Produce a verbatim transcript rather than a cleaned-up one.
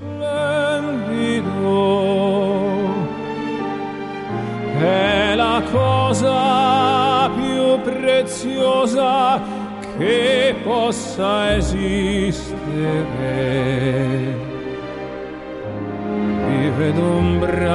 splendido è la cosa più preziosa che possa esistere. Vi vedo un braccio